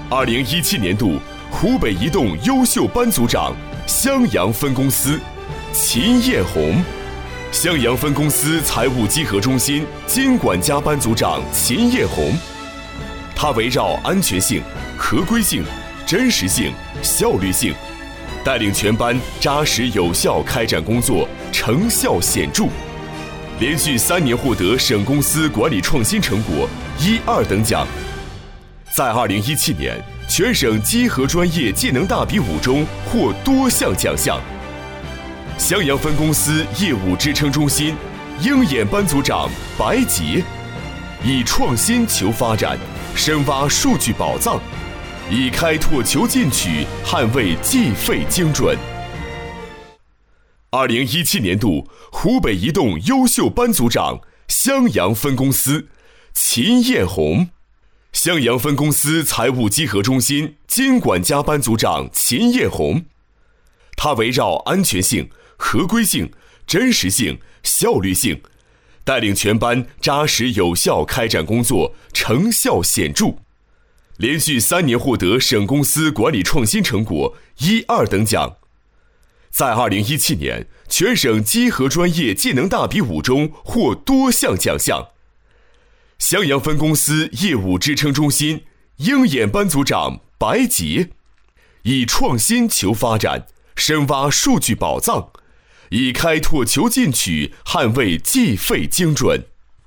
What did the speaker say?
2017年度湖北移动优秀班组长，襄阳分公司秦艳红；襄阳分公司财务稽核中心经管家班组长秦艳红。他围绕安全性、合规性、真实性、效率性，带领全班扎实有效开展工作，成效显著，连续3年获得省公司管理创新成果1、2等奖。在2017年全省稽核专业技能大比武中获多项奖项。襄阳分公司业务支撑中心鹰眼班组长白洁，以创新求发展，深挖数据宝藏，以开拓求进取，捍卫计费精准。2017年度湖北移动优秀班组长，襄阳分公司秦艳红；襄阳分公司财务稽核中心经管家班组长秦艳红。他围绕安全性、合规性、真实性、效率性，带领全班扎实有效开展工作，成效显著，连续3年获得省公司管理创新成果1、2等奖。在2017年全省稽核专业技能大比武中获多项奖项。襄阳分公司业务支撑中心鹰眼班组长白洁，以创新求发展，深挖数据宝藏，以开拓求进取，捍卫计费精准。